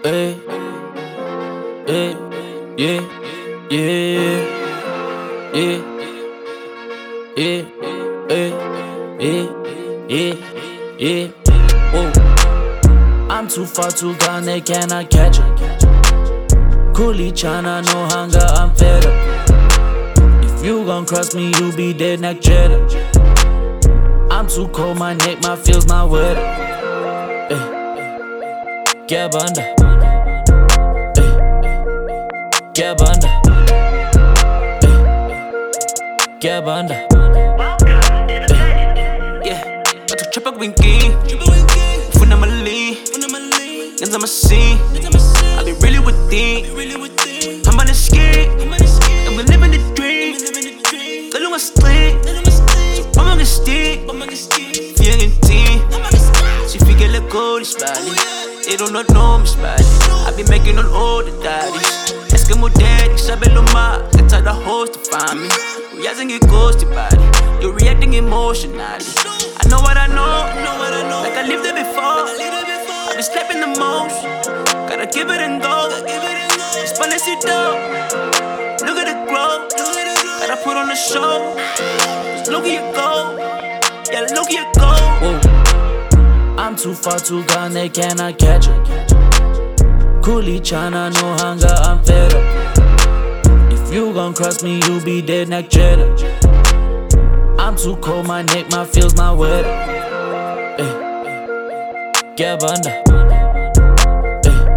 Hey, hey, yeah, yeah, yeah, yeah, yeah, yeah, yeah. Whoa. I'm too far to gone, they cannot catch it. Coolie China, no hunger, I'm fed up. If you gon' cross me, you be dead neck cheddar. I'm too cold, my neck, my feels not wet. Get bunda. Get bunda. Get bunda. Yeah, bato trappa winky. Ufuna mali, ngenza masi. I be really with it. I'm on the skate, I'm living the dream. Kalunga street, so I'm on the stick. Feeling tea, she figure let go this body. They do not know me spotty. I be making on all the daddies. Eskimo daddy, sabi luma, I tell the host to find me. We hasn't get ghosted body. You're reacting emotionally. I know what I know, like I lived it before. I been slapping the most, gotta give it and go. It's Palecito, look at the growth. Gotta put on the show. Just look at you go, yeah, look at you go. Whoa. I'm too far to gone, they cannot catch it. Coolie China, no hunger, I'm fed up. If you gon' cross me, you be dead neck cheddar. I'm too cold, my neck, my feels not wet. Get bunda.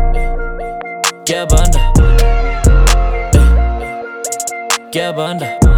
Get bunda. Get bunda.